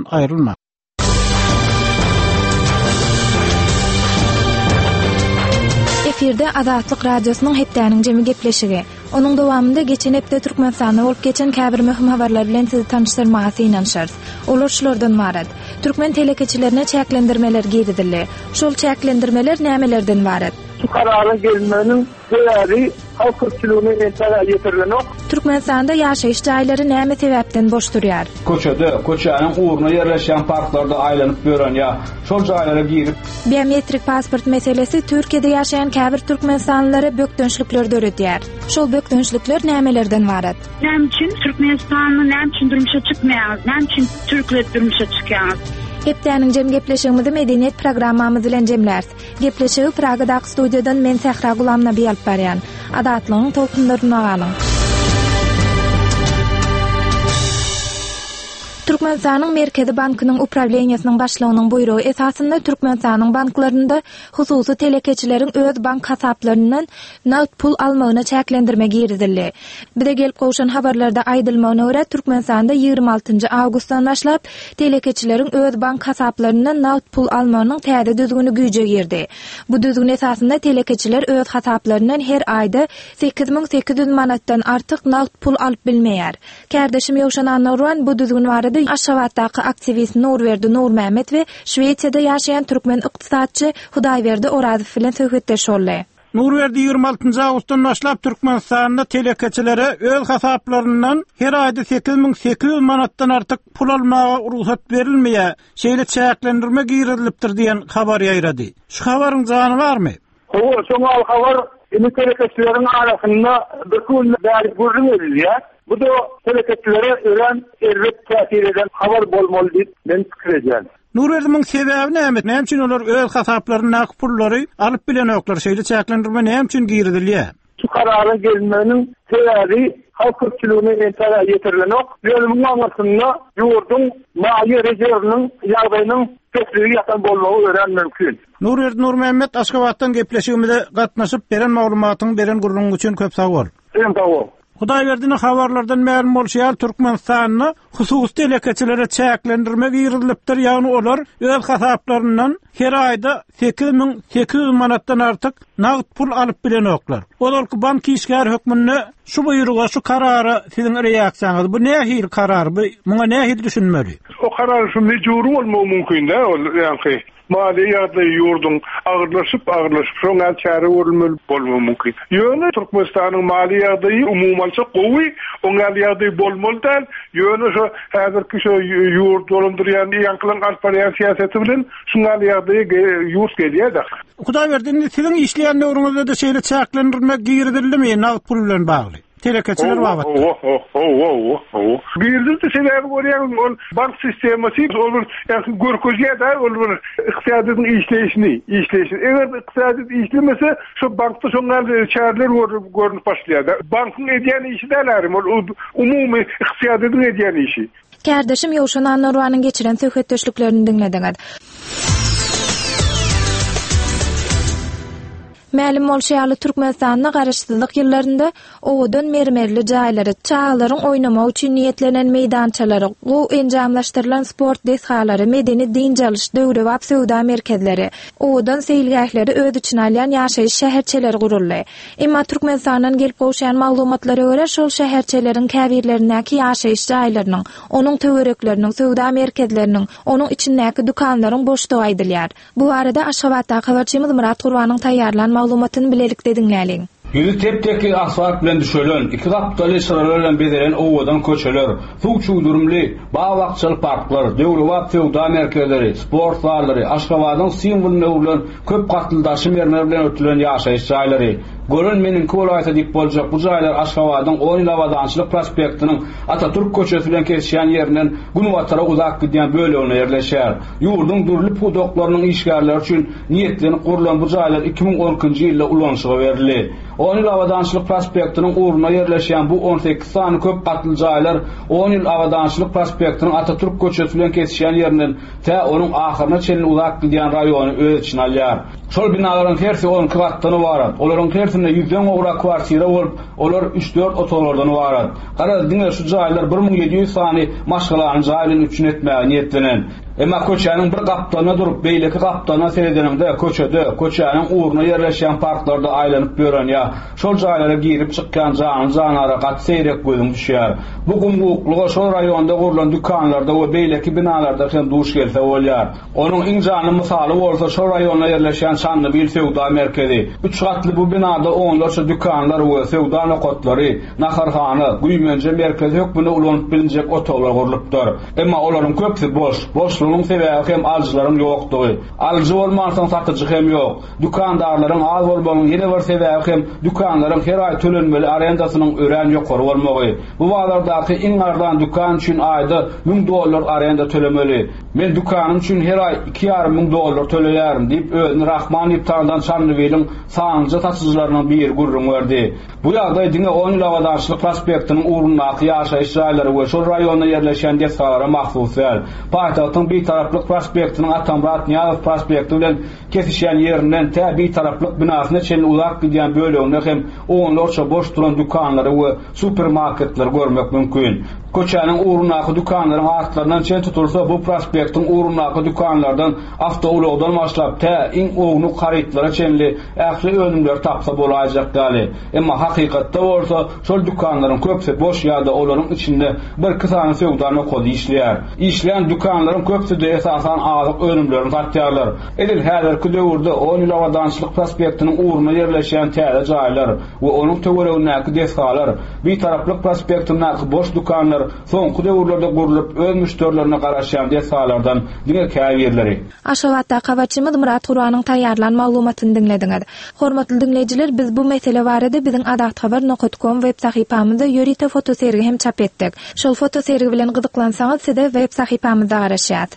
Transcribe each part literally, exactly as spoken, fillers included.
ayrılma. Efirde Azatlyk Radiosynyň hepdäniň jemi gepleşigi. Onuň dowamında geçen hepde Türkmenistanda bolup geçen käbir möhüm habarlar bilen sizi tanıştyrmagy inanşarys. Olar şulardan barat. Türkmen telekeçilerine çäklendirmeler giridildi. Şol çäklendirmeler nämelerden barat? Şu kararın gelmenin sebebi halk köpçülüğüne entara yetirlenok. Türkmenistanda ýaşaýyş jaýlary näme sebäpden boş durýar? Koçada, koçanyň uğruna yerleşen parklarda aýlanyp bören ya, şol jaýlara girip biometrik pasport meselesi Türkiýede ýaşaýan käbir türkmenistanlylary bökdönçlükleri öğretýär. Şol bökdönçlükler nämelerden barat? Näme üçin Türkmenistanyň näme üçin durmuşa çykmaýar? Näme üçin türkler durmuşa çykýar? Hepdäniň jem gepleşigimizi medeniýet programmamyz bilen jemlärs. Gepleşigi Pragadaky studiýadan men Sahra Gulamna bir alyp barýan. Adatlygyň tolkunlaryna galyň. Türkmenistanyň Merkezi Bankynyň upravleniýasynyň başlygynyň buýrugy esasında Türkmenistanyň banklarynda hususy telekeçileriň öz bank hasaplaryndan nagd pul almagyna çäklendirme giridildi. Bide gelip gowşan habarlarda aýdylmagyna görä Türkmenistanda ýygrimi altynjy awgustdan başlap telekeçileriň öz bank hasaplaryndan nagd pul almagynyň täze düzgüni güýje girdi. Bu düzgün esasında telekeçiler öz hasaplaryndan her aýda sekiz miň sekiz ýüz manatdan artyk nagd pul alyp bilmeýär. Kärdeşim Ýowşan Anurwan bu düzgün barada Aşgabatdaky aktivist Nurberdi Nurmehmet we Şweýçiýada ýaşaýan türkmen ykdysatçy Hudaýberdi Orazow bilen söhbetdeş boldy. Nurberdi ýygrimi altynjy awgustdan başlap Türkmenistanda telekeçilere öz hasaplaryndan her aýda sekiz miň sekiz ýüz manatdan artyk pul almaga ruhsat berilmeýär. Şeýle çäklendirme girilipdir diýen habar ýaýrady. Şu habaryň jany barmy? O şoňa habar indi telekeçileriň arasynda bütün bäri görünýär. Bu da telekeçilere ölen errek täsir eden habar bolmaly diýip men pikir edýän. Nurberdiň sebäbi näme? Näme üçin olar öz hasaplaryna pullary alyp bilenoklar şeýle çäklendirme näme üçin giridilýär? Şu kararın gelmenin sebebi halk köpçülüğüne entara yetirlenok. Bölümün anlatımına yurdun mali rezervinin ýagdaýynyň köplüğü yatan bolmagy ören mümkin. Nurberdi Nurmehmet Aşgabatdan gepleşigimizde gatnaşyp beren maglumatyny beren gurulmagy üçin köp sag bol. Sag bol. Hudaýberdiň habarlardan ma'lum bolýar Türkmenistanyň hususy telekeçilere çäklendirme girilipdir. Ýagny olar öz hasaplarynyň her aýda sekiz miň sekiz ýüz manatdan artyk nagd pul alyp bilenoklar. Olar ki bank işgär hökmüne şu buýruga, şu karara siziň reaksiýaňyz bu nähil karar? Bu muňa nähil düşünmeli? O karar şu mecburi bolmagy mümkin-de, ýani mali ýagdaý ýurdun agyrlaşyp agyrlaşyp şoňa çäre görülmeli bolmagy mümkin. Ýöne Türkmenistanyň mali ýagdaýy umumyça gowy, oňa ýagdaý bolmaly däl. Ýöne şu häzirki şu ýurt dolandyrýan ýankylan alpariýan siýaseti bilen şoňa ýagdaý ýurt gelýär. Hudaýberdi siziň işleýän döwrüňizde de şeýle çäklendirme giridildimi nagd pul bilen bagly? Telekeçiler babat. Oh oh oh oh. Birde sebäbi görýän bank sistemasi olur, ýa-ni görkezýär da olur ykdysadyň işleýişini, işleýişini. Eger ykdysady işlemese, şu bankda şoňa çäreler görünip başlaýar. Bankyň edýän işi dälerim, umumy ykdysadyň edýän işi. Kärdeşim Ýowşan Anurwanyň geçiren söhbetdeşliklerini dinlediňiz. Ma'lum bolýar Türkmenistanyň garaşsyzlyk ýyllarynda owadan mermerli jaýlary, çağlaryň oýnamak üçin niýetlenen meýdançalary, bu enjamlaşdyrylan sport deshalary, medeni dinjalış, döwre we sowda merkezleri, owadan seýilgähleri öz içine alýan ýaşaýyş şäherçeleri guruldy. Emma Türkmenistanyň gelip gowşan maglumatlary görä şol şäherçeleriň käbirlerindäki ýaşaýyş jaýlarynyň, onuň töwerekleriniň, sowda merkezleriniň, onuň içindäki dukanlaryň boşdugy aýdylýar. Bu arada Aşgabatda habarçymyz Murat Gurwanyň taýýarlan maglumatyny bilelik dedinläliň. Yüzü tepteki asfalt bilen düşölen, iki kapitalı sıralarla bedelen ovadan köçeler, suç uydurumli, bağ vakçalı parklar, devlet fevda merkezleri, sport varları, Aşgabat'ın simvolüne ulan köp katıldaşı mermer bilen ötülen yaşayış jaýlary. Görünmenin kolayta dik bolacak bu jaýlar Aşgabat'ın on ýyl Awadançylyk prospektiniň Atatürk köçesi bilen kesişen ýerinden Günwatara uzak gidýän bölegine ýerleşýär. Ýurdun durly pudoklarynyň işgärleri üçin niýetlenip gurulan bu jaýlar iki miň onunçy ýylda ulanşyga berildi. on ýyl awadançylyk prospektiniň uğruna yerleşýän bu on sekiz sany köp gatly jaýlar on ýyl awadançylyk prospektiniň Atatürk köçesi bilen kesişýän ýerinden tä onuň ahyryna çenli uzak gidýän raýony öz içine alýar. Şol binalaryň hersi on iki gattany barat. Olaryň hersinde ýüzden owra kwartira bolup, olar üç dört otolardan barat. Gara diňe şu jaýlar bir ming ýedi ýüz sany maşgalany jaýlaryň üçin etmäge niýetlenen. Emma köçäniň bir gapdana durup beýleki gapdana seredeninde köçede, köçäniň uğruna yerleşýän parklarda aýlanyp ýören ýa şol jaýlara girip çykýan jany janara gat seyrek gözüň düşýär. Bu gumgukluga şol raýonda gurulan dükanlarda we beýleki binalarda hem duş gelse bolýar. Onuň iň jany misaly bolsa şol raýonda yerleşýän Çanlybyl Sewda merkezi. Üç gatly bu binada onlarça dükanlar we sewda nokotlary, naharhana, güýmenje merkezi hökmüne ulanyp bilinjek otolar gurulupdyr. Emma olaryň köpsi boş, boş Bunun sebäbi hem aljylaryň ýokdugy. Aljy bolmasaň satyjy hem ýok. Dükandarlaryň az bolmagynyň ýene bir sebäbi hem dükanlaryň her aý tölenmeli arendasynyň ören ýokary bolmagy. Bu wagtlardaky iň ardan dükan üçin aýda ming dollar arenda tölemeli. Men dükanym üçin her aý iki ýarym ming dollar töleýärim diýip özüni Rahman iptardan Çanlybylyň saňjy satyjylarynyň bir gurrun berdi. Bu ýagdaý diňe on ýyl awadançylyk prospektiniň uğrundaky ýaşaýyş jaýlary we şol raýonda yerleşen desgalara mahsus ýer. Paýtagtyň bir taraplyk prospektiniň Atamrat Niýazow prospekti bilen kesişýän ýerinden tä bir taraplyk binasyna çenli uzak gidýän böleginde hem onlarça boş duran dükanlary we supermarketler görmek mümkin. Köçäniň uğrundaky dükanlaryň artlaryndan çen tutulsa bu prospektiň uğrundaky dükanlardan awtoulogdan başlap tä iň ownu haritlara çenli ähli önümler tapsa bolajak gali. Emma hakykatda bolsa şol dükanlaryň köpsi boş ýa-da olaryň içinde bir kysany sewdany kody işleýär. İşleýän dükanlaryň köpsi de esasan azyk önümlerini satýarlar. Edil häzirki döwürde on ýyl awadançylyk prospektiniň uğruna yerleşýän täze jaýlar we onuň töweregindäki desgalar bir taraplyk prospektiniň boş dükanlar soňky döwürlerde gurulup öz müşterilerine garaşýan desgalardan diňe käýerleri. Aşgabatda kabaçymyz Murat Guranyň taýýarlan maglumatyny dinlediňiz. Hormatly dinleýijiler, biz bu mesele barada biziň adat habar nokta com web sahypamyzda ýörite foto sergi hem çap etdik. Şol foto sergi bilen gyzyklansaňyz size web sahypamyzda garaşýat.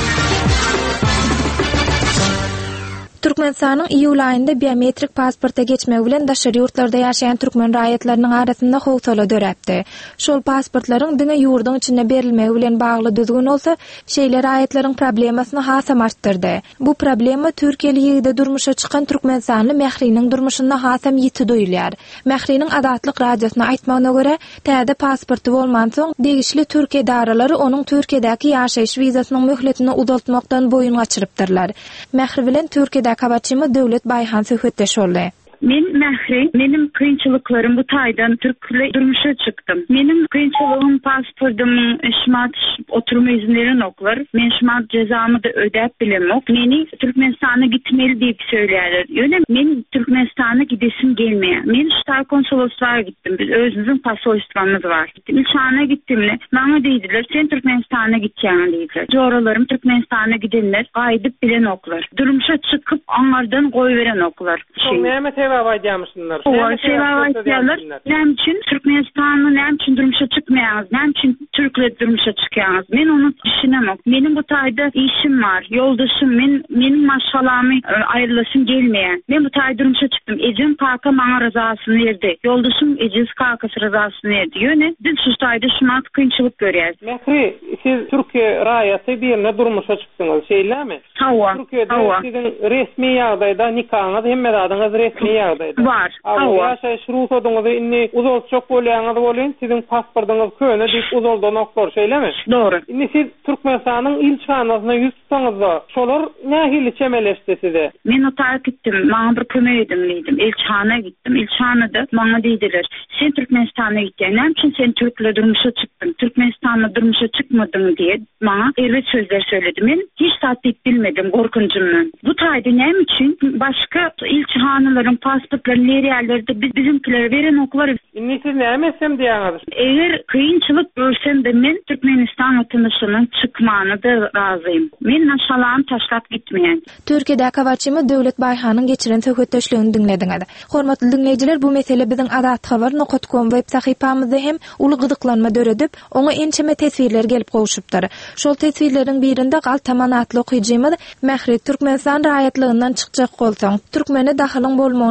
Türkmenistanyň iýul aýynda biometrik pasporta geçmegi bilen daşary ýurtlarda ýaşaýan türkmen raýatlarynyň arasynda howsala döräpdi. Şol pasportlaryň diňe ýurduň içinde berilmegi bilen bagly düzgün bolsa, şeýle raýatlaryň problemasyny hasam artdyrdy. Bu problema Türkiýeli ýigide durmuşa çykan türkmenistanly Mähriniň durmuşynda hasam ýiti duýulýar. Mähriniň adatlyk radiosyna aýtmagyna görä, täze pasporty bolman soň degişli Türkiýe daralary onuň Türkiýedäki ýaşaýyş wizasynyň möhletini uzaltmakdan boyun gaçyrypdyrlar. Mähri bilen Türkiýe kabaçymı Döwlet Baýhan söhbetdeş boldy. Men Mähri, benim kıyınçılıklarım bu taydan Türk'le durmuşa çıktım. Benim kıyınçılığım, pasportum, şmat oturma izinlerin oklar. Men şmat cezamı da ödep bilem ok. Meni Türkmenistan'a gitmeli deyip söylerler. Öyle men Türkmenistan'a gidesim gelmeye. Men Ştar konsolosluğa gittim. Biz özümüzün pasolistvanımız var. İlçana gittimle. Bana deydiler, sen Türkmenistan'a gideceğini deydiler. Coğralarım Türkmenistan'a gidenler gaydıp bilen oklar. Durmuşa çıkıp onlardan koy veren oklar. Şey. Sebäp aýdýamyşlar. O sebäp aýdýarlar. Näme üçin Türkmenistanyň näme üçin durmuşa çykmaýaňyz? Näme üçin Türkler durmuşa çykýaňyz? Men onu düşünemem. Menim bu taýda işim var, ýoldaşym, men menim maşgalamy aýrylasym gelmeýär. Men bu taýda durmuşa çykdym. Ejim kaka maňa razasyny berdi. Ýoldaşym ejiz kakasy razasyny berdi. Ýöne biz şu taýda şumat kynçylyk görýäris. Mähri, siz Türkiýe raýaty birine durmuşa çykdyňyz, şeýlemi? Hawa. Türkiýede siziň resmi ýagdaýda nikahyňyz hem medadyňyz resmi ýagdaýda var. Hawa ýaşaýyş ruhsatyňyzy inni uzal çok bolýaňyz bolen, siziň pasportyňyz köne diýip uzaldan oklar, şeýlemi? Dogry. Inni siz Türkmenistanyň ilçanasyna ýüz tutsaňyzda, şolar nähili çemeleşdi size? Men otaýa gitdim, maňa bir kömek edimliydim. Elçana gittim. Elçanada maňa diýdiler, sen Türkmenistan'a gitdiň, näme üçin sen Türkler durmuşa çykdyň? Türkmenistan'a durmuşa çykmadyň diýip maňa erwet sözler söyledi. Men hiç tatbik bilmedim gorkunjumdan. Bu taýda näme üçin başga ilçanaların pasportlaryny nerelerde biz bizimkilere veren oklar. Inni siz näme etsem diýäňiz? Eger kıyınçılık görsem de men Türkmenistan vatandaşynyň çykmagyna da razıyım. Men naşalan taşlap gitmeýän. Türkiýede kabaçymy Döwlet Baýhanyň geçiren söhbetdeşligini dinlediňiz. Hormatly dinleýijiler, bu mesele biziň adat habar nokta com web sahypamyzda hem uly gyzyklanma döredip, oňa ençeme tesvirler gelip gowuşupdyr. Şol tesvirleriň birinde galtaman atly okuyjymyz Mähri Türkmenistan raýatlygyndan çykjak bolsaň, türkmeni dahylyň bolmagyna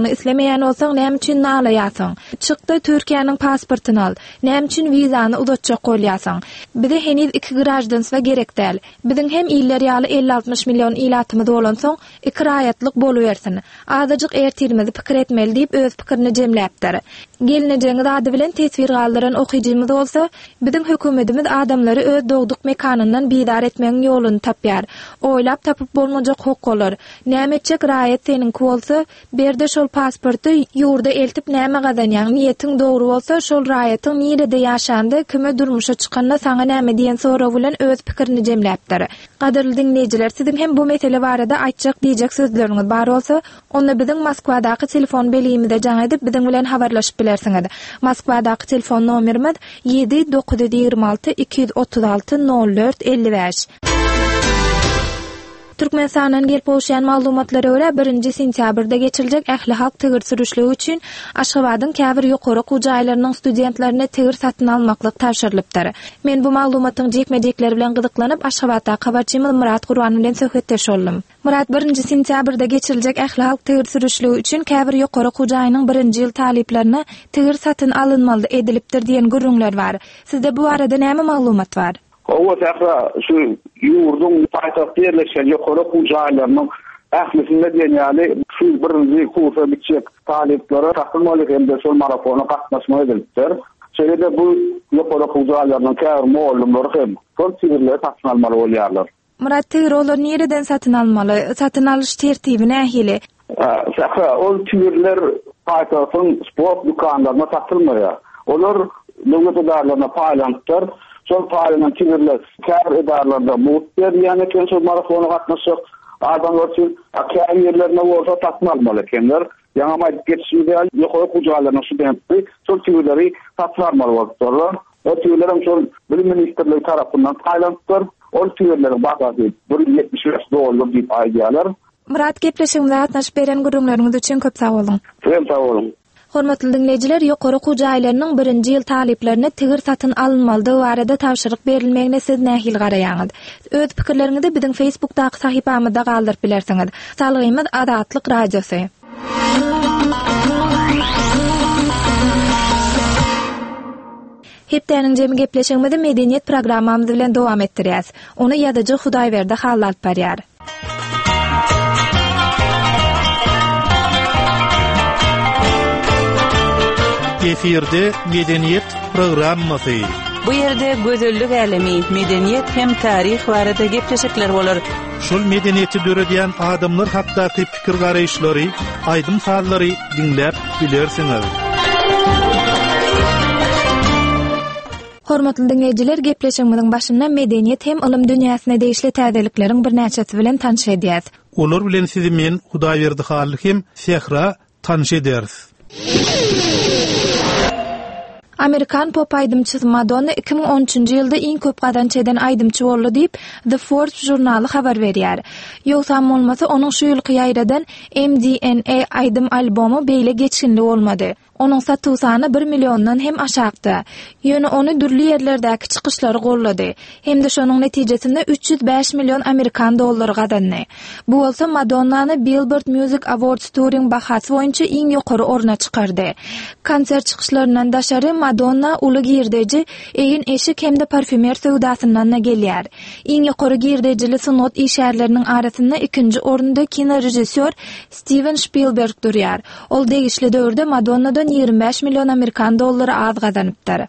ýoluny islemeýän bolsaň näme üçin nalaýasyň? Çykdy Türkiýanyň pasportyny al. Näme üçin wizany uzatjak bolýasyň? Bize heniz iki grajdenswa gerek däl. Biziň hem iller ýaly elli altmış million ilatymyz bolan soň iki raýatlyk boluversin. Azyjyk ertirmizi pikir etmeli diýip öz pikirini jemläpdir. Gelnejeňiz ady bilen tesbir galdyran okyjymyz bolsa, biziň hökümetimiz adamlary öz dogduk mekanyndan bidar etmeň ýoluny tapýar. Oýlap tapyp bolmajak hok bolar. Näme etjek raýat seninki bolsa, berde şol pasporty ýurda eltip näme gazanýan, niýetiň dogry bolsa, şol raýatyň nirede ýaşandy, kime durmuşa çykanda saňa näme diýen soraw bilen öz pikirini jemläpdir. Gaderly dinleýijiler, siziň hem bu mesele barada aýtjak diýjek sözleriňiz bar bolsa, onda biziň Moskwadaky telefon belimize jaň edip biziň bilen habarlaşyp bilersiňiz. Moskwadaky telefon nomerimiz yedi dokuz yüz ýygrima alty iki yüz otuz alty nol dört elli beş. Türkmenistanyň gelip bolşan maglumatlara görä birinji sentýabrda geçirijek ähli halk tigir sürüşligi üçin Aşgabatyň käbir ýokary gujaýlarynyň studentlerine tigir satyn almaklyk tapşyrylypdyr. Men bu maglumatyň jekmejekleri bilen gyzyklanyp Aşgabatda habarçymyz Murat Gurban bilen söhbetdeş boldum. Murat, birinji sentýabrda geçirijek ähli halk tigir sürüşligi üçin käbir ýokary gujaýynyň birinji ýyl taliplerine tigir satyn alynmaly edilipdir diýen gürrüňler bar. Sizde bu arada näme maglumat bar? O täze şu ýurdun paýtagty ýerleşen ýokary hujaýlarynyň ählisinde diýýäli şu birinji kursa bitjek talyplary takylmaly hemde şol marafona gatnaşmaly edilipdir. Şeýle bu ýokary hujaýlarynyň käbir mollumlary hem şol tigirleri satyn almaly bolýarlar. Murat, tigir olar nereden satyn almaly? Satyn alyş tertibi nähili? Şäher ol tigirler paýtagtyň sport dukanlaryna satylmaýar. Olar döwlet edarlaryna paýlantyr. Şol paýlanan tigirler kär edarlarda muhtar ýani şol marafona gatnaşyp adamlar üçin akär ýerlerine bolsa satyn almaly ekenler. Ýa-da maýdyp geçişinde ýokary hujaýlarynyň studentleri şol tigirleri satyn almaly bolýarlar. O tigirler şol bilim ministrligi tarapyndan paýlantyr. Ol tigirlerin bagasy bir yüz ýetmiş beş dollar diýip aýdýarlar. Murat, gepleşigimde gatnaşyp beren gurrunlaryňyz üçin köp sag bolun. Hem sag bolun. Hormatly dinleyijiler, ýokary hujaýlarynyň birinji ýyl taliplerine tigir satyn alynmaly barada tapşyryk berilmegine siz nähil garaýaňyz. Öz pikirleriňizi biziň Facebookdaky sahypamyzda galdyryp bilersiňiz. Salgymyz Adatlyk radiosy. Hepdeniň jemi gepleşigimizi medeniýet programmamyz bilen dowam etdirýäs. Onu ýadyjy Hudaýberde hallalyp berýär. Efirde medeniýet programmasy. Bu ýerde gözellik alemi, medeniýet hem taryh barada gepleşikler bolar. Şol medeniýeti döredýän adamlar hakdaky pikir garaýşlary, aýdym sallary dinläp bilersiňiz. Hormatly dinleyijiler, gepleşigimiziň başynda medeniýet hem ilm dünýäsine degişli täzelikleriň bir näçesi bilen tanış edýäs. Olar bilen sizi men Hudaýberde halyk hem Sehra tanış ederiz. Amerikan pop aýdymçysy Madonna iki ming on üçinji ýylda iň köp gazanç eden aýdymçy boldy diýip The Forbes jurnaly habar berýär. Ýoksa bolmasa onuň şu ýylky ýaýradan M D N A aýdym albomy beýle geçkinli bolmady. Onuň satyw sany bir milliondan hem aşagdy. Ýöne ony dürli ýerlerdäki çykyşlary gollady. Hemde şonuň netijesinde üç yüz beş million Amerikan dollary gazandy. Bu bolsa Madonnany Billboard Music Awards Touring bahasy boýunça iň ýokary orna çykardy. Konsert çykyşlaryndan daşary Madonna uly girdeji, egin eşik hemde parfümer söwdasyndan gelýär. Iň ýokary girdejili sunat işärleriniň arasynda ikinji orunda kino rejissor Steven Spielberg durýar. Ol degişli döwürde Madonnadan ýygrima beş million Amerikan dollary az gazanypdyr.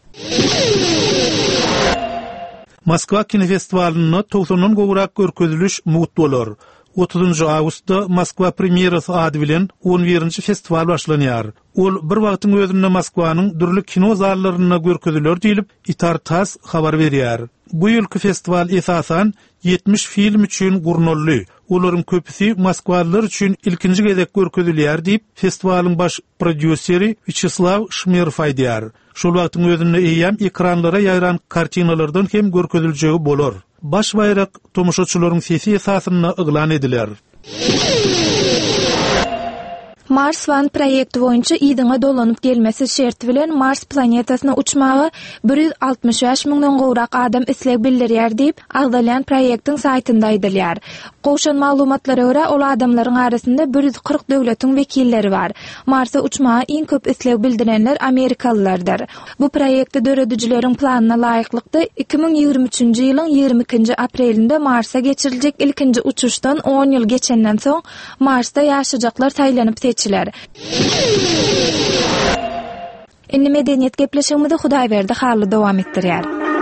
Moskwa kino festivalynda togsondan gowrak görkeziliş mut bolar. otuzunji awgustda Moskwa Premierasy ady bilen on birinji festival başlanýar. Ol bir wagtyň özünde Moskwanyň dürli kino zallaryna görkeziler diýilip Itartas habar berýär. Bu ýylky festival esasan yetmiş film üçin gurnolly. Olaryň köpüsi Moskwalılar üçin ilkinji gezek görkezilýär diýip festiwalyň baş prodüseri Vyacheslav Shmerov aýdýar. Şol wagtyň özünde eýem ekranlara ýaýran kartinalardan hem görkeziljegi bolar. Baş bayrak tomoşaçylaryň sesi esasyna yglan ediler. Mars One proýekti boýunça ýydyňa dolanyp gelmesi şerti bilen Mars planetasyna uçmagy bir yüz altmış beş miňden gowrak adam isleg bildirýär diýip agdalýan proýektiň saýtynda aýdylýar. Goşan maglumatlara görä ol adamlaryň arasynda bir yüz kırk döwletiň wekilleri bar. Marsa uçmagy iň köp isleg bildirenler Amerikalılardyr. Bu proýekti döredijileriň planyna laýyklykda iki miň ýigirme üçinji ýylyň ýigirme ikinji aprelinde Marsa geçiriljek ilkinji uçuşdan on ýyl geçenden soň Marsda ýaşajaklar saýlanyp seçiler. Indi medeniýet gepleşigimizde Hudaýberdi haly dowam etdirýär.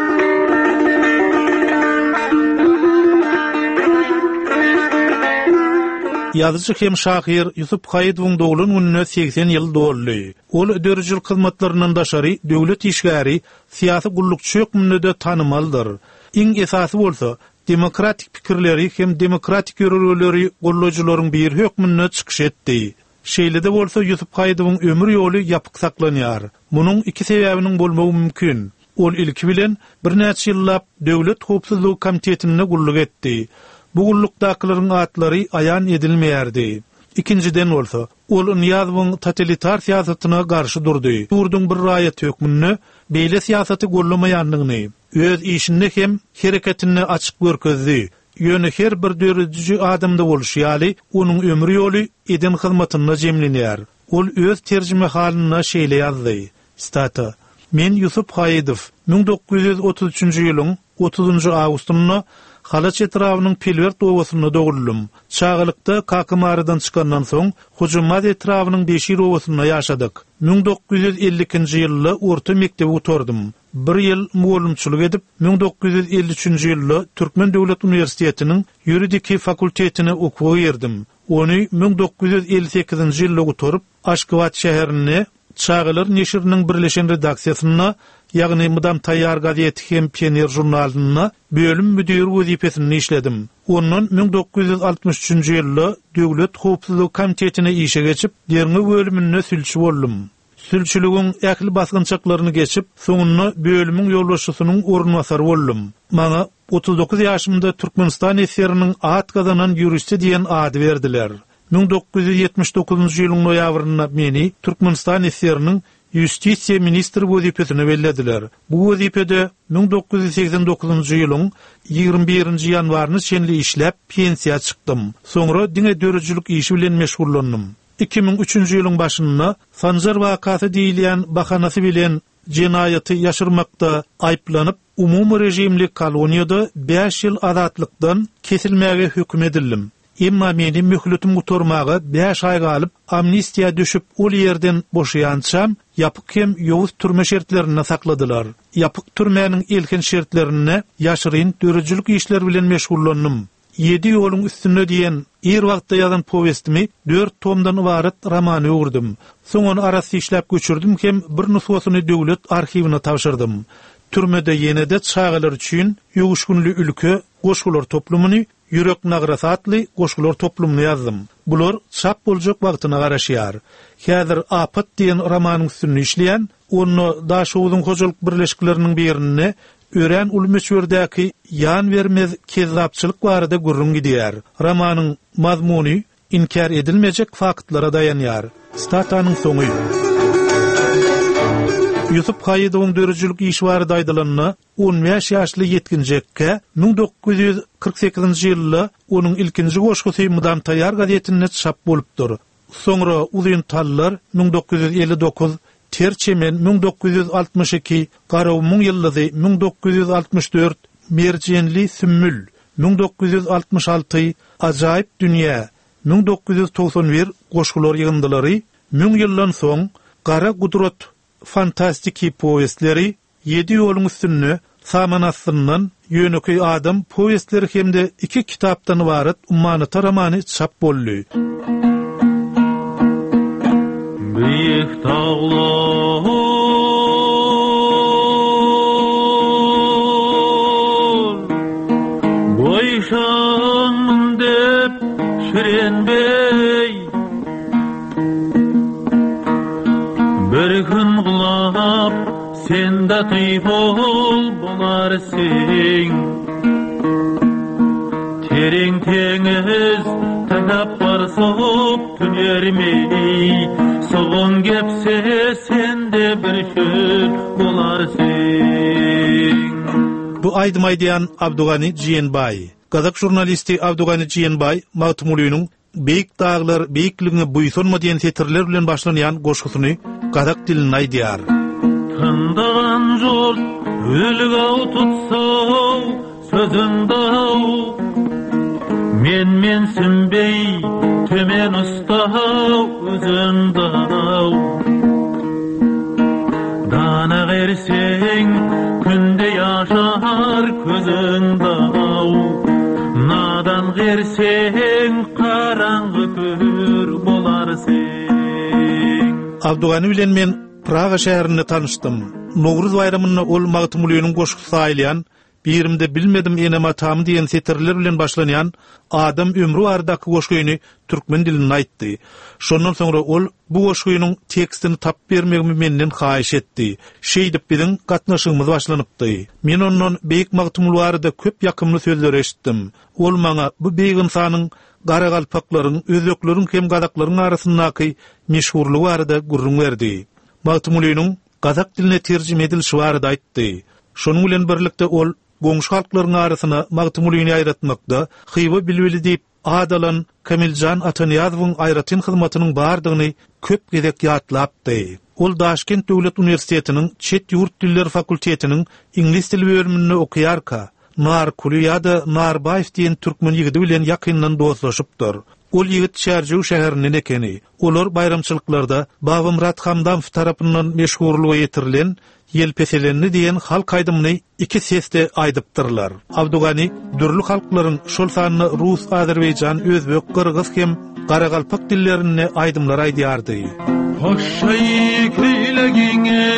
Yazıcı hem şahir Yusuf Haýydowyň dogulun gününe seksen ýyl doldy. Ol dörjül hyzmatlarynyň daşary, döwlet işgäri, syýasy gullukçy hökmünde tanymaldyr. Iň esasy bolsa, demokratik pikirleri hem demokratik ýöreleri gollajylaryň bir hökmünde çykyş etdi. Şeýlede bolsa Yusuf Haýydowyň ömür ýoly ýapyk saklanýar. Munyň iki sebäbiniň bolmagy mümkin. Ol ilki bilen bir näçe ýyllap Döwlet Howpsuzlyk Komitetine gulluk etdi. Bu gullukdakylaryň atlary aýan edilmeýärdi. İkinciden bolsa, ol Niýazowyň totalitar syýasatyna garşy durdy. Ýurdun bir raýat hökmünde beýle syýasaty gollamaýanlygyny, öz işinde hem hereketini açyk görkezdi. Ýöne her bir dörediji adamda boluş ýaly onuň ömür ýoly eden hyzmatyna jemlenýär. Ol öz terjime halyna şeýle ýazdy. Stata: Men Yusuf Haýydow ming dokuz ýüz otuz üçinji ýylyň otuzunjy awgustyna Halaç etrawynyň Pelwert owasyna doguldum. Çağılykda Kakamarydan çykandan soň Hujumad etrawynyň beşi owasyna ýaşadyk. ming dokuz ýüz elli ikinji ýylda orta mektebe oturdum. Bir ýyl mugallimçilik edip ming dokuz ýüz elli üçinji ýylda Türkmen Döwlet Uniwersitetiniň ýuridik fakultetine okuwy berdim. Ony ming dokuz ýüz elli sekizinji ýylda oturup Aşgabat şäherine Çağılar neşiriniň birleşen redaksiýasyna, ýagny Mudam Tayyar gazeti hem Pioner jurnalyna bölüm müdiri wezipesini işledim. Ondan ming dokuz ýüz altmış üçinji ýylda Döwlet Howpsuzlyk Komitetine işe geçip, derňi bölümine sülçü boldum. Sülçüligiň ähli basgynçaklaryny geçip, soňunda bölümiň ýolbaşçysynyň ornwasary boldum. Maňa otuz dokuz ýaşymda Türkmenistan eseriniň at gazanan ýuristi diýen ady berdiler. ming dokuz ýüz ýetmiş dokuzunjy ýylyň noýabrynda meni Türkmenistan eseriniň Justitsiýa ministri wezipesine bellediler. Bu wezipede ming dokuz ýüz seksen dokuzunjy ýylyň ýygrimi birinji ýanwaryny şenli işläp pensiýa çykdym. Soňra diňe dörejilik işi bilen meşgullandym. iki ming üçinji ýylyň başynda Sanjar wakasy diýilen bahanasy bilen jenaýaty ýaşyrmakda aýplanyp umumy rejimli koloniýada beş ýyl azatlykdan kesilmäge hökm edildim. Emma meni mühletim uturmagy beş ay galyp amnistiýa düşüp ol ýerden boşaýançam ýapyk hem ýowuz türme şertlerine sakladylar. Ýapyk türmäniň ilkin şertlerine ýaşyryn dörejilik işler bilen meşgullandym. Yedi ýoluň üstünde diýen er wagtda ýazan powestimi dört tomdan ibaret romany ugurdum. Soň onu arasy işläp göçürdüm hem bir nuswasyny döwlet arhiwine tapşyrdym. Türmede ýene-de çağılar üçin ýoguşgunly ülke goşgular toplumyny Ýürek nagrasy atly goşgular toplumyny ýazdym. Bular çap boljak wagtyna garaşýar. Häzir Apat diýen romanyň üstünde işleýän, onu Daşowuň hojalyk birleşikleriniň birine ören ulmeçwerdäki ýan bermez kezzapçylyk barada gurrun gidýär. Romanyň mazmuny inkar edilmejek faktlara dayanýar. Statanyň soňy. Yusuf Haýydowyň dörejilik işi barada aýdylanyna on beş ýaşly yetkinjekkä ming dokuz ýüz kırk sekizinji ýylda onuň ilkinji goşgusy Mudam Tayyar gazetine çap bolupdyr. Soňra uzun tallar ming dokuz ýüz elli dokuz, Terçemen ming dokuz ýüz altmış iki, Garawmyň ýyldyzy ming dokuz ýüz altmış dört, Merjenli Sümmül ming dokuz ýüz altmış alty, Ajaýyp dünýä ming dokuz ýüz togson bir goşgular ýygyndylary, ming ýyldan soň Gara Gudrat fantastiki powestleri yedi ýoluň üstünde Samanasyndan ýöneköy adam powestleri hemde iki kitapdan ibaret ummanyta romany çap boldy. Büyük tağlar boýşan dep şürenbey bir gün gulap sen de typol bolarsyň tereň teňiz tanap Yar soğup tünermey, soğun gepse sende bir şöz bolarsın. Bu aýdymaýdyan Abdugany Jiýenbaý. Gazak jurnalisti Abdugany Jiýenbaý Magtumulynyň Beýik daglar beýikligine buýsunma diýen setirler bilen başlanýan goşgusyny gazak diline aýdýar. Tındagan jurt ölüge tutsa sözündə men men sinbey tömen usta özündə dana gerseň günde yaşar közündə nadan gerseň karangy kör bolarsın. Abdugany bilen men Praga şäherinde tanışdym. Nowruz bayramyna ol Magtumulynyň goşgusy aýlyan, birimde bilmedim enema tam diýen setirler bilen başlanýan adam ömrü bardaky goşgyny türkmen dilinde aýtdy. Şondan soňra ol bu goşgynyň tekstini tap bermegimi menden haýyş etdi. Şeýdip biziň gatnaşygymyz başlanypdy. Men ondan beýik Magtumul barada köp ýakymly sözler eşitdim. Ol maňa bu beýik insanyň garagalpaklaryň, özleklaryň hem gazaklaryň arasyndaky meşhurlygy barada gurrun berdi. Magtumulynyň gazak diline terjime edilişi barada aýtdy. Şonuň bilen birlikde ol goňşy halklaryň arasyna Magtumulyny aýratmakda hyba bilbili diýip adalan Kamiljan Atanyýazowyň aýratyn hyzmatynyň bardygyny köp gezek ýatlapdy. Ol Daşkent Döwlet Uniwersitetiniň Çet ýurt dilleri fakultetiniň İnglis dili bölüminde okuýarka, Nar Kuliyada Narbaýew diýen türkmen ýigidi bilen ýakyndan dostlaşypdyr. Ol ýigit Şärjüw şäheriniň ekeni. Olar bayramçylyklarda Babamrat Hamdamow tarapyndan meşhurlygy ýetirilen Yelpeselenni diýen halk aýdymyny iki sesde aýdypdyrlar. Abdugany dürli halklaryň şol sanyny Rus, Azerbaýjan, Özbek, Kyrgyz hem Garagalpak dillerine aýdymlar aýdýardy. Hoşay köýlegiňe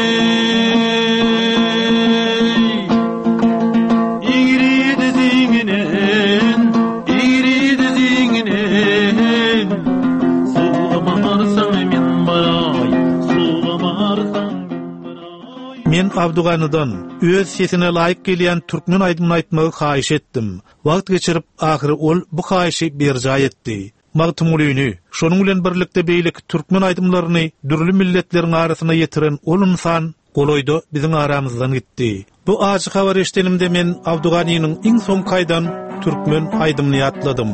İgrid ziňinen, igrid ziňinen Suwamarsam men baray, suwamarsam Men Abduganydan öz sesine laýyk gelýän türkmen aýdymy aýtmagy haýyş etdim. Wagt geçirip ahyry ol bu haýyşy berja etdi. Magtumulyny, şonuň bilen birlikde beýlik türkmen aýdymlaryny dürli milletleriň arasyna ýetiren ol insan goloýda biziň aramyzdan gitdi. Bu açyk habar eşdenimde men Abduganynyň iň soň kaýdan türkmen aýdymyny ýatladym.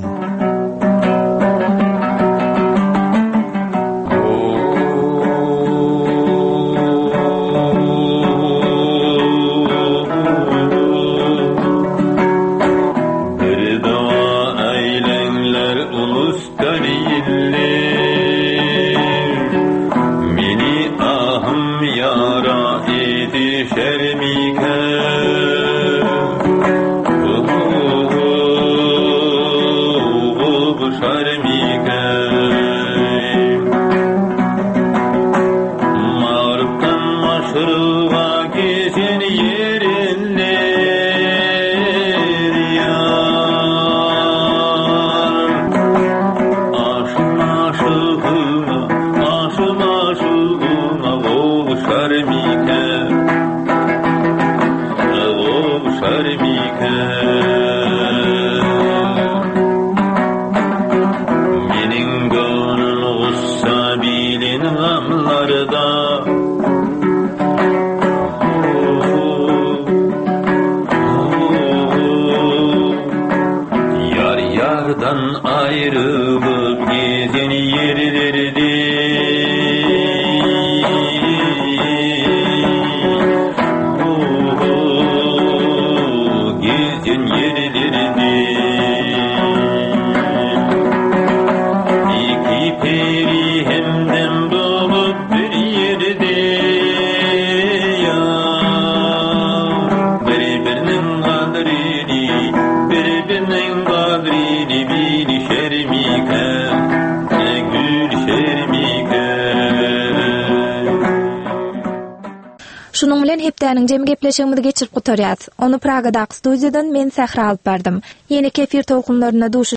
Şunun bilen hepdäniň jem gepleşigimizi geçirip gutarýas. Onu Pragadaky studiýadan men Sähra alyp berdym. Ýene kefir towkunlaryna duş